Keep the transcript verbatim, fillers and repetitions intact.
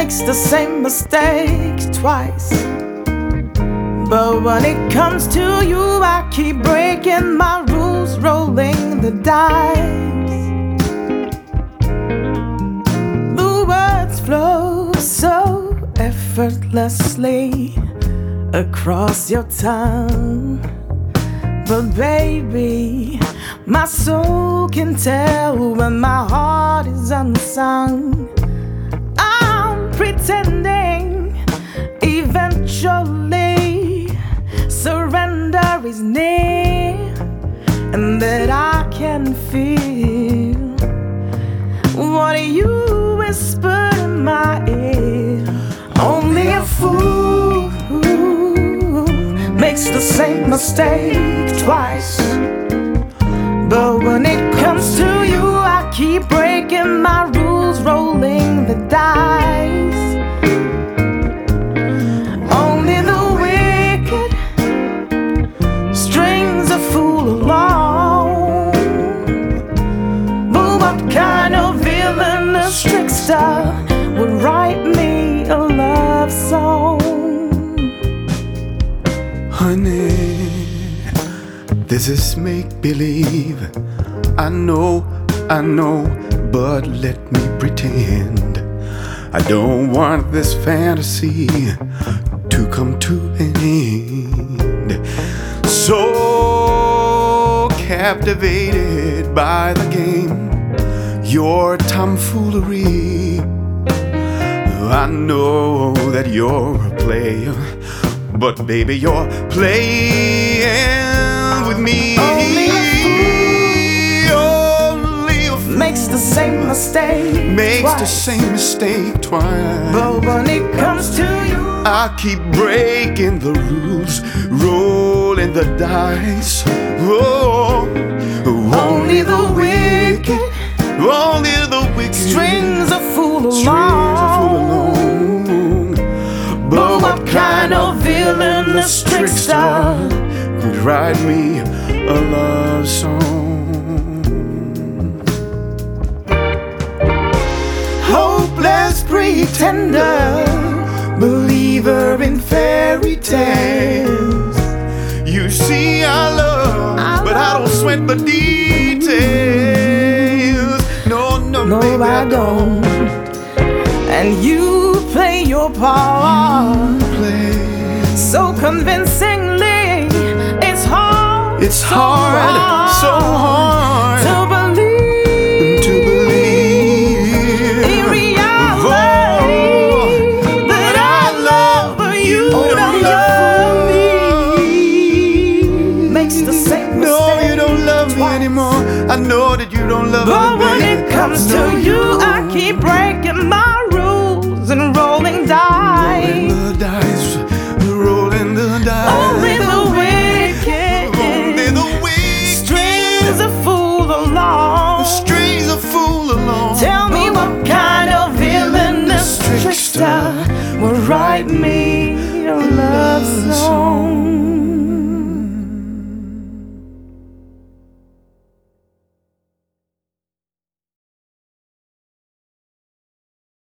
makes the same mistake twice. But when it comes to you, I keep breaking my rules, rolling the dice. The words flow so effortlessly across your tongue. But baby, my soul can tell when my heart is unsung. I'm pretending eventually surrender is near, and that I can feel what you whisper in my ear. Only a fool makes the same mistake twice. But when it comes to you, I keep breaking my rules, rolling the dice. Only the wicked strings a fool along. But what kind of villainous trickster would write me a love song? Honey, this is make-believe. I know, I know, but let me pretend. I don't want this fantasy to come to an end. So captivated by the game, your tomfoolery, I know that you're a player, but baby, you're playing with me. Only a fool Only a fool makes the same mistake makes twice. the same mistake twice. But when it comes to you, I keep breaking the rules, rolling the dice. Oh, only the wicked only the wicked strings a fool strings a fool along. along. But what kind of villainous trickster could write me a love song? Hopeless pretender, believer in fairy tales. You see, I love, I but I don't sweat the details. No, no, No, baby, I don't. And you play your part play. so convincingly. It's hard, It's hard, so hard to believe, to believe in reality that I love, but you don't love me. Makes the same No, mistake you don't love me twice. anymore. I know that you don't love me. But when it comes to you, I keep breaking my